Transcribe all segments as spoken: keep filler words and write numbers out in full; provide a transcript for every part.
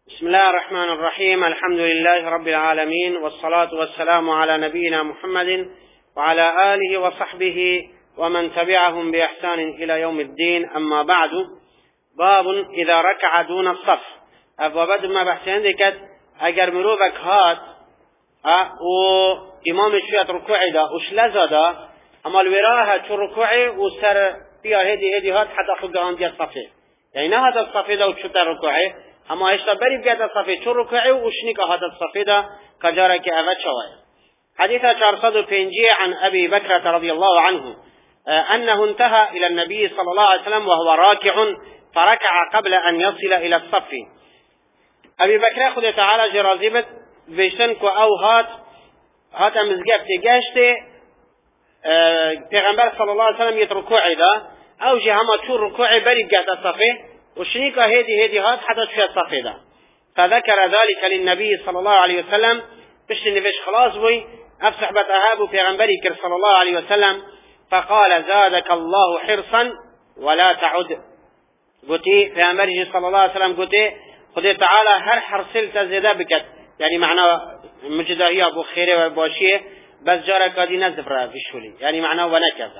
بسم الله الرحمن الرحيم. الحمد لله رب العالمين، والصلاة والسلام على نبينا محمد وعلى آله وصحبه ومن تبعهم بإحسان إلى يوم الدين. أما بعد، باب إذا ركع دون الصف. أبوابد ما بحثين ديكت اگر مروفك هات و امام شوية ركوعي دا وش لزادا اما الوراها چو ركوعي و سر بيا هدي هدي هات حتى خود آن دي الصفي، يعني نه هذا الصفي دا و چو تر ركوعي اما هشتا بري بيات الصفي چو ركوعي و شنك هذا الصفي دا كجارك أفت شوائي. حديث چهارصد و پنج عن أبي بكرة رضي الله عنه أنه انتهى إلى النبي صلى الله عليه وسلم وهو راكع فركع قبل أن يصل إلى الصف. أبي بكر خود تعالى جرازيبت بيشتن كو أو هات هات مزقف تيجاشتي پیغمبر صلى الله عليه وسلم يتركوع إذا أو جي هما تشور ركوعي بري بقات الصفي وشنيكا هيدي هيدي هات حتى تشوي الصفي ده. فذكر ذلك للنبي صلى الله عليه وسلم بش نفش خلاص بوي أفسح بتأهاب پیغمبري كر صلى الله عليه وسلم فقال زادك الله حرصا ولا تعد. قلتي پیغمبري صلى الله عليه وسلم قلتي خدا تعالى هر حرصلت زيادة بكت، يعني معنى مجدهية أبو خيري وباشية بس جارك هذه نزفرة في الشولي، يعني معنى ونكذا.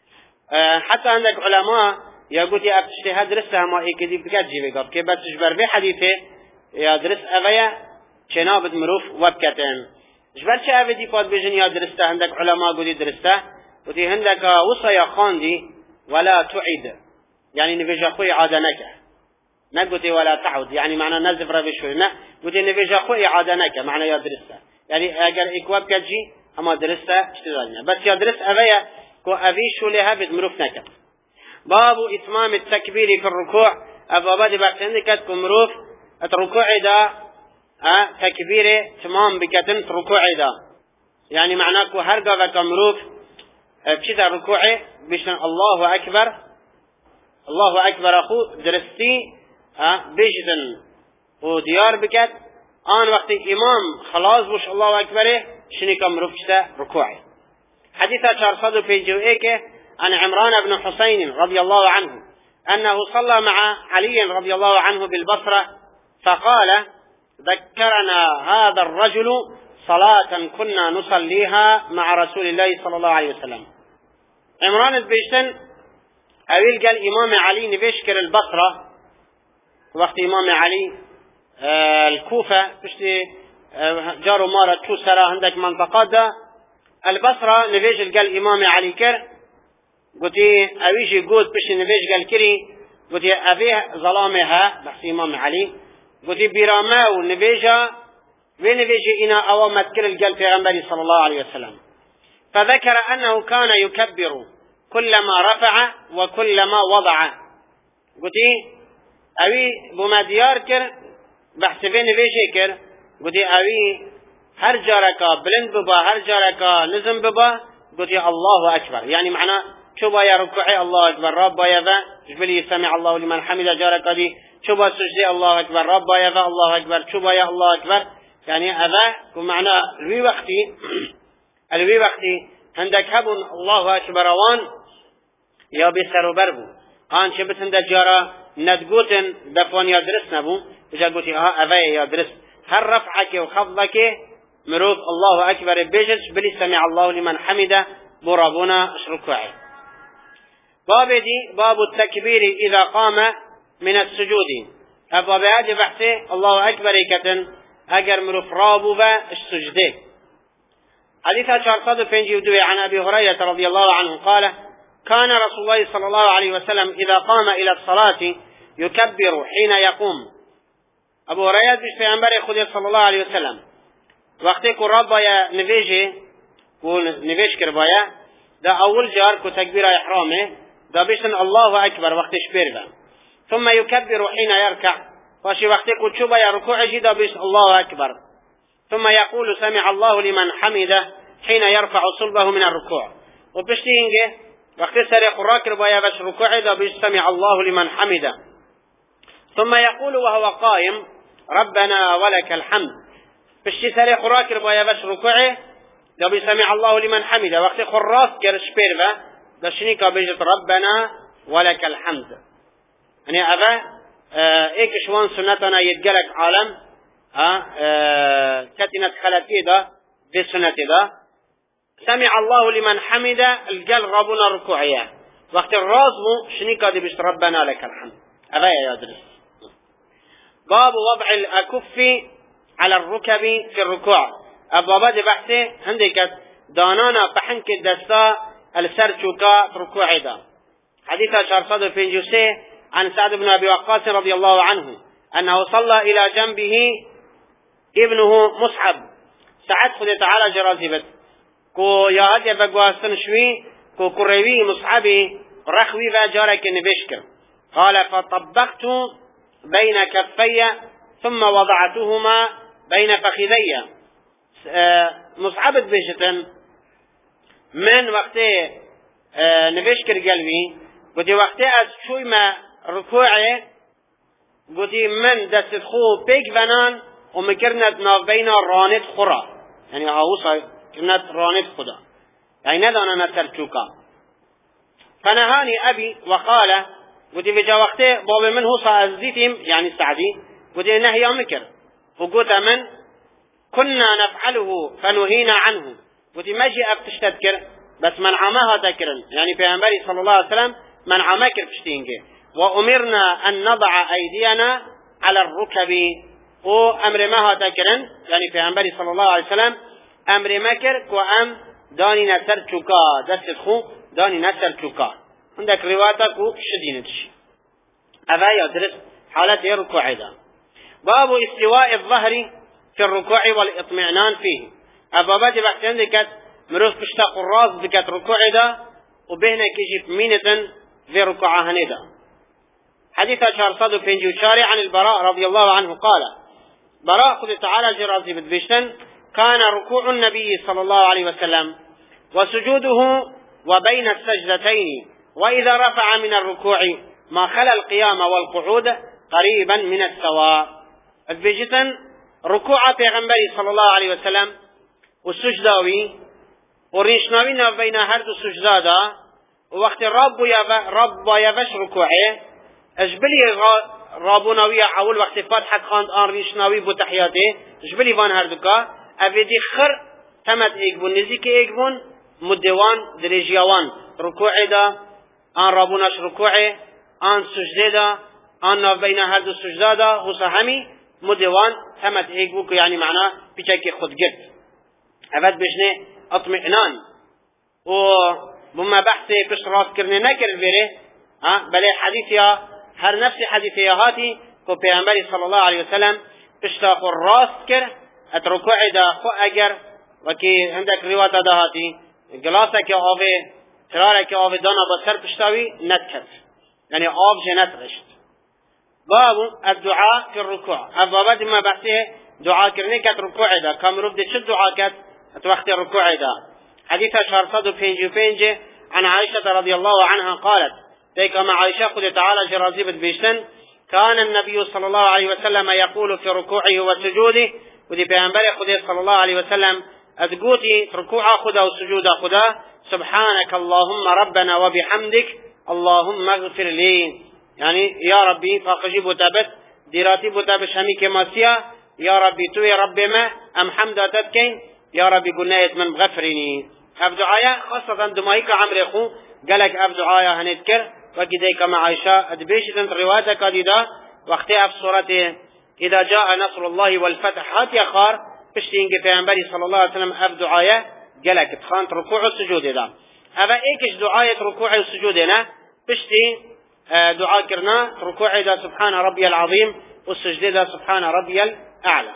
أه حتى عندك علماء يقول يا اجتهاد درسها ما يكذب بكت جيبه قف كي بس جبر به حديثه يا درس أبيا شنابد مروف وبكتن جبر شيء أبدي قاد بيجن يا درسته. عندك علماء قولي درسته وتي عندك وصيا خاندي ولا تعيد، يعني نبيج أخوي عادنك نقولي ولا تعود، يعني معنى نزف ربيشوي نه قلتي نبيج أخوي عادنك معنى يا درسته، يعني أجر إكواب كجي أما درسته اشتغلنا بس يا درس أبيا كو أبيشوا لها بدمروف نكت. باب إتمام التكبير في الركوع. أبواب بعد عندك كمروف الركوع دا أه تكبير تمام بكتن ركوع دا، يعني معناه كو هرجا كمروف بشيء الركوع بيشن الله أكبر الله أكبر أخو درستي أه بيجدن وديار بكت آن وقت إمام خلاص بوش الله أكبره شني كمروف شتا ركوعي. حديث چهارصد و پنج و یک عن عمران بن حسين رضي الله عنه أنه صلى مع علي رضي الله عنه بالبصرة فقال ذكرنا هذا الرجل صلاة كنا نصليها مع رسول الله صلى الله عليه وسلم. عمران بيشتن أويل قال إمام علي نبيشكر البصرة وقت إمام علي آه الكوفة بشتي آه جارو مارة شو سرا عندك منطقات ده البصرة نبيش قال إمام علي كر قلتي أويجي قود بش نبيش قال كري قلتي أبيه ظلامها بحث إمام علي قلتي برامه ونبيجا ونبيجي إنا أوامت كر القلب في غنبري صلى الله عليه وسلم. فذكر أنه كان يكبر كلما رفع وكلما وضع. قلتي أوي بما ديار كر بحث بين نبيجي كر قلتي أوي هر جاركا بلند ببا هر جاركا نزم ببا قلتي الله أكبر، يعني معنى شوبا يا ركوعي الله أكبر ربا يذا جبلي سمع الله لمن حمد جاركا دي شوبا سجدي الله أكبر ربا يذا الله أكبر شوبا يا الله أكبر، يعني هذا معنى الوي وقتي الوي وقتي عندك هبون الله أكبر وان يا بسر وبربو آن شبت عندك جارا ندقوتن دفون يا درس نبو إذا قلتي ها أذا يا درس هر رفعك وخفضك مروف الله أكبر بيجس بلي سمع الله لمن حمده برابنا ركوعي. باب دي باب التكبير إذا قام من السجود. أبواب هذه بحثي الله أكبر كتن أجر مروف رابوبة السجده. حديث چهارصد و پنج و دو عن أبي هريرة رضي الله عنه قال كان رسول الله صلى الله عليه وسلم إذا قام إلى الصلاة يكبر حين يقوم. أبو هريرة بيش پیغمبر خدا صلى الله عليه وسلم وقتی کو رب بایا نویجه کو نویج کر بایا دا اول جار کو تکبیر احرامه دا بیشتن الله اکبر وقتش بیرده ثم يكبر حين يركع فاشي وقتی کو چو بایا رکوع جی دا بیشتن الله اکبر ثم يقول سمع الله لمن حمده حين يرفع صلبه من الركوع وبشتي اینگه وقتی سر قرا کر بایا بش رکوع دا بیشتن سمع الله لمن حمده ثم يقول وهو قائم ربنا ولك الحمد بشي سري خراك ربايا باش ركوعه لو بيسمع الله لمن حمده وقت خراس كرش بيربا دشنيكا بيجت ربنا ولك الحمد، يعني أبا ايكش وان سنتنا يتقلق عالم كتنة خلقه ده دي سنة ده سمع الله لمن حمد القل ربنا ركوعيا وقت الرازم شنيكا دي بيش ربنا لك الحمد هذا يا درس. باب وضع الأكف على الركب في الركوع. أبواب دي بحثي عندك دانانا بحنك الدستا السرچوكا في ركوع دا. حديث شرصد في جوسي عن سعد بن أبي وقاص رضي الله عنه أنه صلى إلى جنبه ابنه مصعب. سعد خد تعالى جرازبت كو يا هدي بقواستن شوي كو كروي مصعبي رخوي وجارك نبشكر. قال فطبقت بين كفي ثم وضعتهما بين فخذي. مصعب بجتن من وقت نبشكر قلبي قلت وقت از شوي ما ركوعي قلت من دست خو بيك فنان ومكرنت ناف بين رانت خرا يعني هاوصا كرنت رانت خدا يعني ندانا نتركوكا. فنهاني أبي وقال قلت بجا وقت باب من هو صازيتهم يعني السعدي قلت نهي مكر وقلت من كنا نفعله فنهينا عنه قلت ما جي أبتشتذكر بس من عماها تكرن يعني في أنبري صلى الله عليه وسلم من عماكر بشتينك وأمرنا أن نضع أيدينا على الركب وأمر ما تكرن يعني في أنبري صلى الله عليه وسلم أمر مكر وأم داني نسر تشوكا دست خو داني نسر تشوكا عندك روايتك شدينتش هذا يدرس حالة الركوع ده. باب استواء الظهر في الركوع والإطمئنان فيه. أبابات بحث عندك مروف بشتاق الراس بكت ركوع ده وبهنا كيجي مينة في ركوع هندا. حديث شهر صدق في جوشاري عن البراء رضي الله عنه قال براء قد تعالى الجرازي بدبشتن كان ركوع النبي صلى الله عليه وسلم وسجوده وبين السجدتين وإذا رفع من الركوع ما خلا القيام والقعود قريبا من السواء. البجتن ركوع پیغمبری صلى الله عليه وسلم والسجداوي وريشناوينا بين هرد السجدادا ووقت رب يا رب يفش ركوعه اجبلي رابوناوية اول وقت فتحة خاند آن ريشناوي بتحياته اجبلي وان هردوكا افيدي خر تمت ايقبون نزيك ايقبون مدوان دريجيوان ركوعه دا آن رابوناش ركوعه آن سجده دا آن بين هرد السجدادا وصحمي مدوان تمت ايقبوك يعني معناه بيشاكي خود قد افاد بجنه اطمئنان وبما بحثي بش راس كرني نكر بيره ها بل حديثيا هر نفس حديثيا هاتي كو پیغمبر صلى الله عليه وسلم اشتاق الراس كر اتركوع دا خو اگر وكي عندك رواية دا هاتي گلاسك آوه ترارك آوه دانا بسر پشتاوي نتكت يعني آب جنت غشت. باب الدعاء في الركوع. ابوابات ما بحثه دعاء كرني كت ركوع دا كامروف دي شد دعاء كت اتوقت الركوع دا. حديث شارصد فينجي فينجي عن عائشة رضي الله عنها قالت ذيك مع عائشة قد تعالى جرازيبت بيشتن كان النبي صلى الله عليه وسلم يقول في ركوعه وسجوده ودي بيانبري قد صلى الله عليه وسلم أدقوتي ركوع خدا وسجود خدا سبحانك اللهم ربنا وبحمدك اللهم اغفر لي يعني يا ربي فاقجي بتابت ديراتي بتابش همي كماسيا يا ربي تو يا ربي ما أم حمد أتدكين يا ربي قلنا من غفرني. أبدو آية خاصة دمائك عمري خو قالك أبدو آية هنذكر وكذلك مع عائشة أدبيشة رواية كديدة وقت أف سورة إذا جاء نصر الله والفتح هات يا خار بشتين كفيانبري صلى الله عليه وسلم أبدو آية قالك تخانت ركوع السجود دا أبا إيكش دعاية ركوع السجود هنا بشتي دعاء كرنا ركوع دا سبحان ربي العظيم والسجد دا سبحان ربي الأعلى.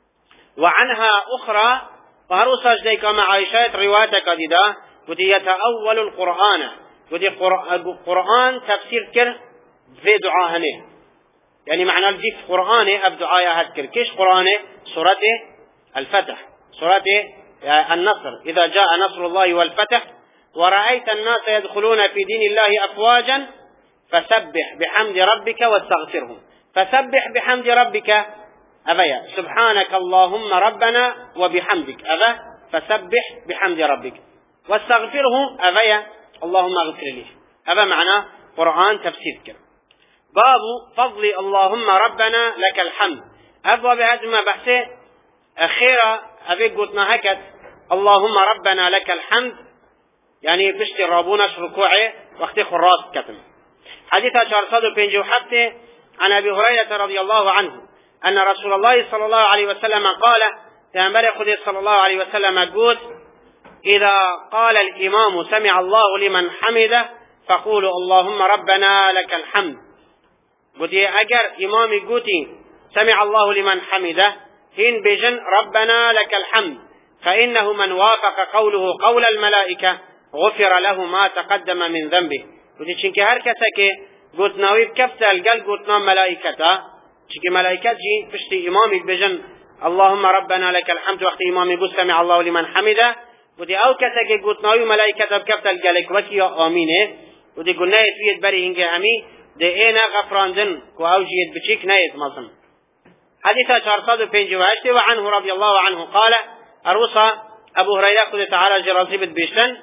وعنها أخرى وهروسا جديك مع عائشة رواية كديدة ودي يتأول القرآن ودي القرآن تفسير كر في دعاهنه يعني معنى الجيف قرآنه أب دعايا هذكر كيش قرآنه سورة الفتح سورة النصر إذا جاء نصر الله والفتح ورأيت الناس يدخلون في دين الله أفواجا فسبح بحمد ربك واستغفره فسبح بحمد ربك أبيا سبحانك اللهم ربنا وبحمدك أبا فسبح بحمد ربك واستغفره أبيا اللهم اغفر لي أبا معناه قرآن تفسير كر. باب فضل اللهم ربنا لك الحمد. أبواب هذا ما بحثه أخيرا أبي قلتنا هكذا اللهم ربنا لك الحمد، يعني بشتي رابوناش ركوعي واختي خراس كتم. حديث أربعمائة وخمسة حتى عن أبي هريرة رضي الله عنه أن رسول الله صلى الله عليه وسلم قال تنبري خذي صلى الله عليه وسلم قلت إذا قال الإمام سمع الله لمن حمده فقولوا اللهم ربنا لك الحمد. قلت أجر إمامي قلتي سمع الله لمن حمده هين بجن ربنا لك الحمد، فإنه من وافق قوله قول الملائكة غفر له ما تقدم من ذنبه. قلت شنك هركتك قلت ناوي بكفت القلب قلت نام ملائكة شنك ملائكة جي فشتي إمامي بجن اللهم ربنا لك الحمد وقت إمامي قلت سمع الله لمن حمده. قلت أو كتك قلت ناوي ملائكة بكفت القلب وكي آمينه. قلت قلنا يتويت بري هنجي همي دي اينا غفران دن كو اوجيت بشيك نايت مظلم. حديث أربعمائة وخمسة وعنه رضي الله عنه قال أروصى أبو هريرة قد تعالى جرازيبت بيشتن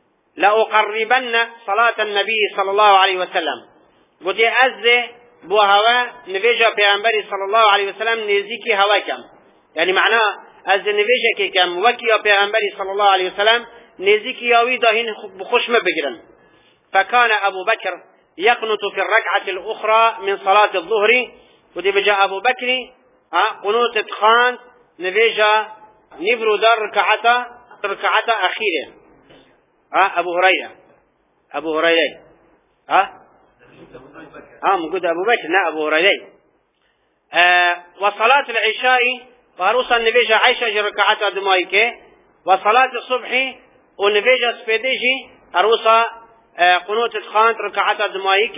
لأقربن صلاة النبي صلى الله عليه وسلم. قلت أزي بو هوا نفيجة بيعنبري صلى الله عليه وسلم نزيكي هوا كم، يعني معناه أزي نفيجة كم وكي بيعنبري صلى الله عليه وسلم نزيكي ياوي داهين بخشم بجرن. فكان أبو بكر يقنط في الركعة الأخرى من صلاة الظهر. ودي بجاء أبو بكر قنوت خان نفيجة نبرو دار ركعة ركعة أخيرة. ها أبو هريرة أبو هريرة ها ها موجود أبو بكر لا أبو هريرة. آه وصلاة العشاء وروسا النبيجة عيشة ركعة دمائك. وصلاة الصبح والنبيجة سبيديجي أروسا آه قنوت خان ركعة دمائك.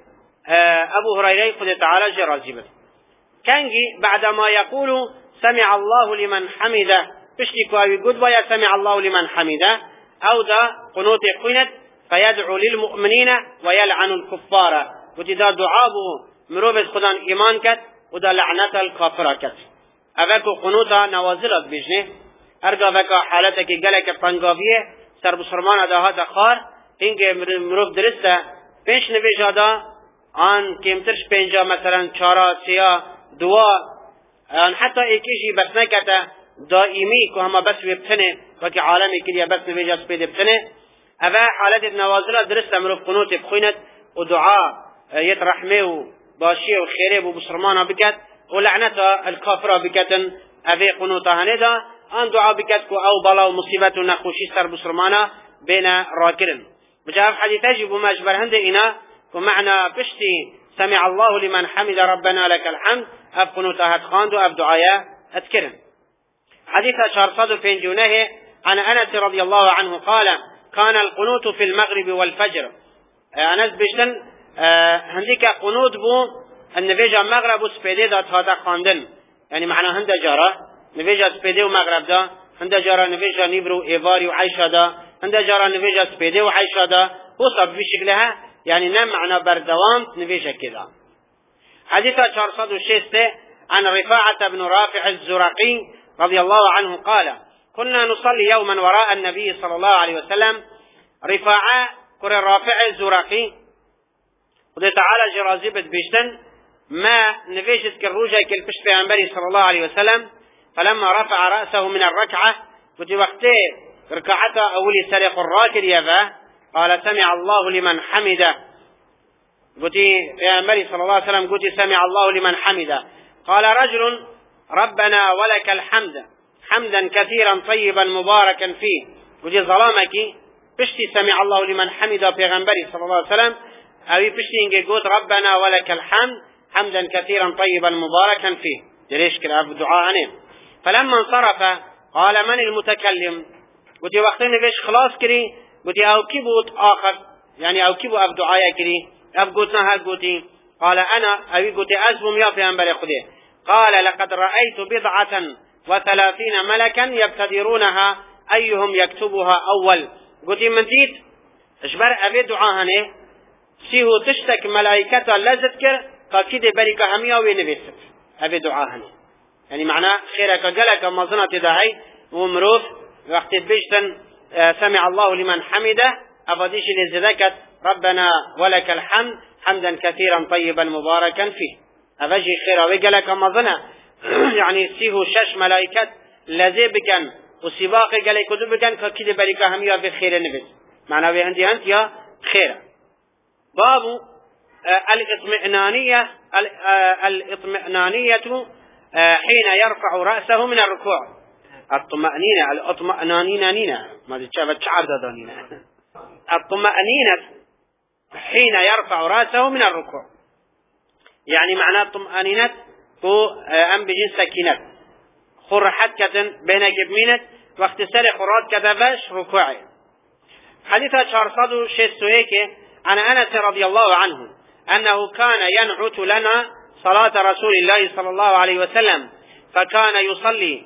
آه أبو هريرة قد تعالى جرازبت كانجي بعدما يقول سمع الله لمن حمده بشتي كواوي قد ويا سمع الله لمن حمده أو دا قنوت قنت فيدعو للمؤمنين ويلعن الكفار. وتدا دعابه مروبة خدان إيمان كت ودا لعنة الكافرة كت. أفكو قنوتا نوازلت بجنه أرجع فكا حالتك قلق الطنقافية سر بسرمان داهات خار إنك مروب درسته بيش نبيجا دا آن كمترش بينجا مثلا چارا سيا دعا آن حتى ايكيجي بس نكتا دائمي كو هما بس ببتنه وكي عالمي كليا بس نبيجا سبيد بتنه. أفا حالت النوازلة درسته مروب قنوت بخينت ودعاء يترحمه باشيه وخيره وبسرمانه بكت ولعنته الكافرة بكتن أفي قنوتها هندا أن دعاء بكتكو أو بلا ومصيبة نخوشي سر بسرمانه بين راكرن. بجاء حديث يجب ما أجبر هند إنا ومعنى بشتي سمع الله لمن حمد ربنا لك الحمد أف قنوتها تخاند وأف دعايا أذكرن. حديث أربعمائة وخمسة عن أنس رضي الله عنه قال كان القنوت في المغرب والفجر. أنس بشتن هنديك قنوت بو النبيجة مغرب وسبيدي دا تهادا خاندن، يعني معنى هند جارة نبيجة سبيدي ومغرب دا هند جارة نبيجة نيبرو إيفاري وعيشة دا هند جارة نبيجة سبيدي وعيشة دا وصف بشكلها يعني نم معنى بردوام نبيجة كذا. حديث أربعمائة وستة عن رفاعة بن رافع الزرقي رضي الله عنه قال كنا نصلي يوما وراء النبي صلى الله عليه وسلم. رفاعة كر رافع الزرقي وده تعالى جرازيبت بيشتن ما نفيشت كالروجة كالبش بيعنبري صلى الله عليه وسلم. فلما رفع رأسه من الركعة ودي وقته ركعته أولي سرق الراكر يفا قال سمع الله لمن حمده. قلت بيعنبري صلى الله عليه وسلم قلت سمع الله لمن حمده. قال رجل ربنا ولك الحمد حمدا كثيرا طيبا مباركا فيه. قلت ظلامك بشتي سمع الله لمن حمده بيعنبري صلى الله عليه وسلم أو بشتي قلت ربنا ولك الحمد حمدا كثيرا طيبا مباركا فيه ليش كده الدعاء عنه. فلما انصرف قال من المتكلم؟ قلت وقتين فيش خلاص كري قلت أو كيبوت آخر يعني أو كيبو أب دعايا كري أب قلتنا هل قلتي قال أنا أو قلت أزبم يا في أنبال خده. قال لقد رأيت بضعة وثلاثين ملكا يبتدرونها أيهم يكتبها أول. قلت من زيد اشبر أبي دعاهنه سيهو تشتك ملائكة لا تذكر كده بركة همية وينبست أبي دعاهنه يعني معناه خيرك قلق مظنة داعي ومروف وقت بيشتن سمع الله لمن حمده أفضيش لزذكت ربنا ولك الحمد حمدا كثيرا طيبا مباركا فيه أفجي خير وقالك أمضنا يعني سيه شش ملائكة لذي بكن وسباق قالك دو بكن فكده بريكا هم يا بخير نبت معنى بهندي أنت يا خير. باب الاطمئنانية الاطمئنانية حين يرفع رأسه من الركوع. الطمأنينة الاطمئنانينة ما تشابه شعر دانينا. الطمأنينة حين يرفع رأسه من الركوع يعني معناه الطمأنينة تو أم بجنس سكينة خر حتى بين جبمينة واختصار خرات كذبش ركوعه. حديث شارصاد شيء هيك عن أنس رضي الله عنه أنه كان ينعت لنا صلاة رسول الله صلى الله عليه وسلم فكان يصلي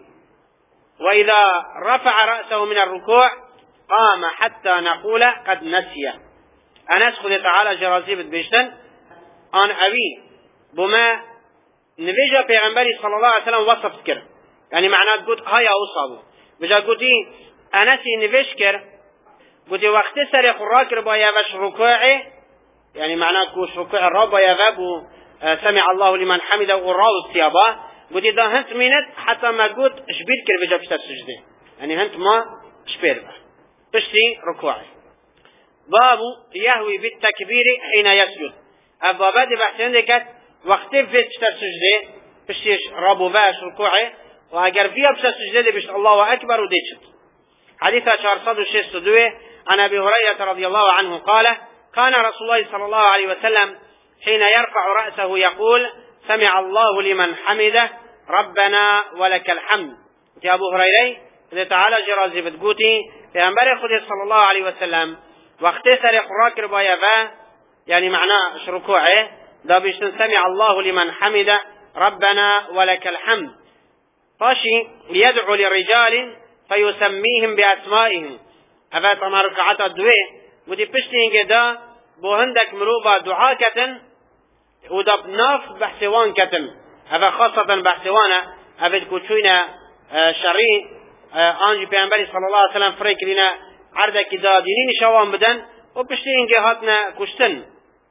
وإذا رفع رأسه من الركوع قام حتى نقول قد نسي. أنس خذ تعالى جرازيبت بيشتن أن أبي بما نبيجا پیغمبری صلى الله عليه وسلم وصف كر يعني معناه قلت هيا أصابه بجا قلتي أنسي نبيش كر قلتي وقت سر خراك ربا يفش ركوعي يعني معناه كوش ركوع الرب يفاب سمع الله لمن حمده وراو السيابا قلتي ده هنت منت حتى ما قلت شبير كر بجا بشتا السجده يعني هنت ما شبير بشتي ركوعي. باب يهوي بالتكبير حين يسجد. أبوابات بحثين دكت وقت في بشتا السجده بشتيش رابو باش ركوعي وأجر فيها بشتا السجده بشت الله أكبر وديشت. حديث شارصاد الشيخ سدوه عن أبي هريرة رضي الله عنه قال كان رسول الله صلى الله عليه وسلم حين يرفع رأسه يقول سمع الله لمن حمده ربنا ولك الحمد. يا أبو هريرة إذا تعالى جرازي بتقوتي في أنبار خده صلى الله عليه وسلم واختصر خراك ربايا يعني معناه ركوعه ده بيشتن سمع الله لمن حمده ربنا ولك الحمد فاشي يدعو للرجال فيسميهم بأسمائهم. هذا طبعا ركعات الدوي ودي بشتين كده بو هندك مروبة دعاء كتن وده بناف بحثوان كتن. هذا خاصة بحثوانا هذا كوتشوينا شرعي آنجي بيعنبري صلى الله عليه وسلم فريك لنا عردك دا دينين شوان بدن وبشتين جهاتنا كشتن.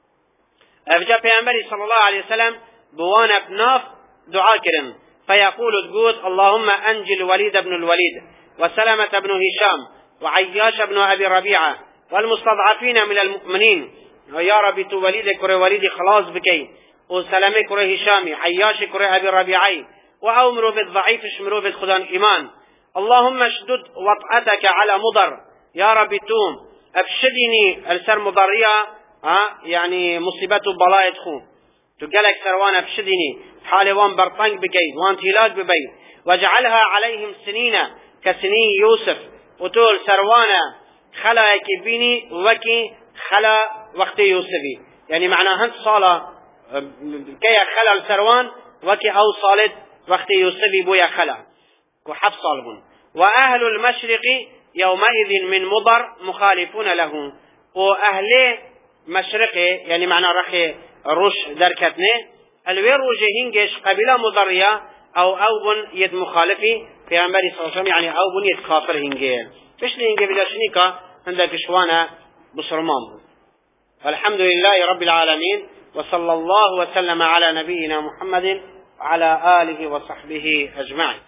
فجاء بيعنبري صلى الله عليه وسلم بوانا بناف دعاء كرن فيقول تقول اللهم أنجي الوليد بن الوليد وسلمة بن هشام وعياش بن أبي ربيعة والمستضعفين من المؤمنين ويا ربي تو وليد كري وليد خلاص بكي وسلمة كري هشامي عياش كري أبي ربيعي وأمروا بالضعيف اشمروا بالخدان إيمان اللهم اشدد وطأتك على مضر يا ربي توم أبشدني السر مضرية ها يعني مصيبته بلاية خو تقلك سروان أبشدني حالي وان برطنق بكي وان تلاك ببي واجعلها عليهم سنين كسنين يوسف وتول سروانا خلا يكبيني وكي خلا وقت يوسفي يعني معنى هنت صالة كي خلا السروان وكي أو صالت وقت يوسفي بويا خلا وحف صالبون. وأهل المشرق يومئذ من مضر مخالفون له وأهل مشرقي يعني معنى رخي روش دركتني الويروج هنجش قبيلة مضرية أو أوبن يد مخالفي في عمبري صلى الله عليه وسلم يعني أوبن يد كافر هنجي فيش لي هنجي بلا شنيكا عندك شوانا بصرمان. الحمد لله رب العالمين وصلى الله وسلم على نبينا محمد وعلى آله وصحبه أجمعين.